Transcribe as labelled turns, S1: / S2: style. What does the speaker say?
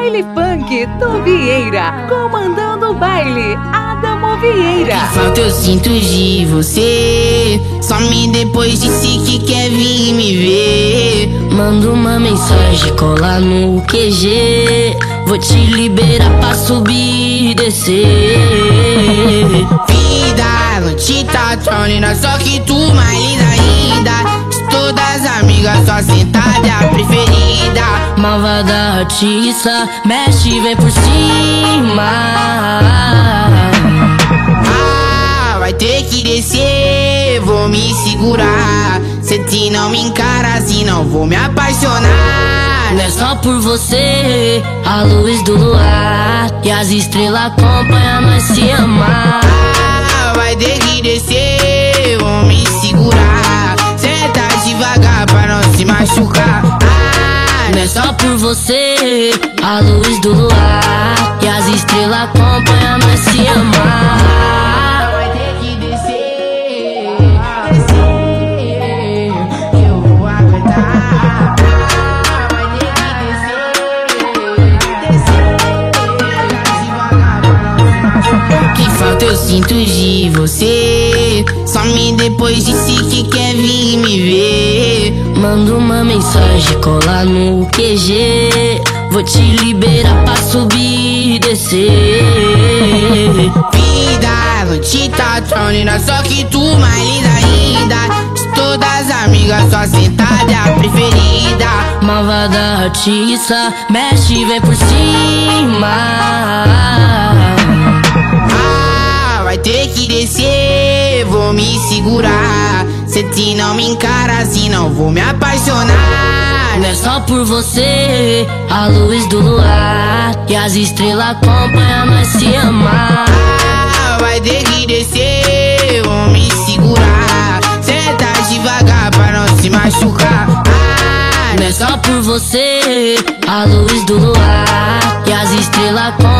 S1: Baile Funk do Vieira, comandando o baile, Adamo Vieira.
S2: Que falta eu sinto de você, some depois disse que quer vir me ver. Manda uma mensagem, cola no QG, vou te liberar pra subir e descer. Vida, não te tá tronina, só que tu mais linda ainda. Todas as amigas, só sentada é a preferida. Malvada artista, mexe, vem por cima. Ah, vai ter que descer, vou me segurar. Se não me encara assim, não vou me apaixonar. Não é só por você, a luz do luar e as estrelas acompanham nós se amar. Ah, vai ter que descer, vou me segurar. Senta devagar pra não se machucar. Ah, não é só por você, a luz do luar e as estrelas acompanham nós se amar. Vai ter que descer, descer, que eu vou aguentar. Vai ter que descer, devagar pra não se machucar. Que falta eu sinto de você, some depois disse que quer vir me ver. Manda uma mensagem, cola no QG, vou te liberar pra subir e descer. Vida, não te tá tronina, só que tu mais linda ainda. De todas as amigas, só sentada é a preferida. Malvada artista, mexe, vem por cima. Ah, vai ter que descer, vou me segurar. Se não me encara assim, não vou me apaixonar. Não é só por você, a luz do luar e as estrelas acompanham nós se amar. Ah, vai ter que descer, vou me segurar. Senta devagar pra não se machucar. Ah, não é só por você, a luz do luar e as estrelas acompanham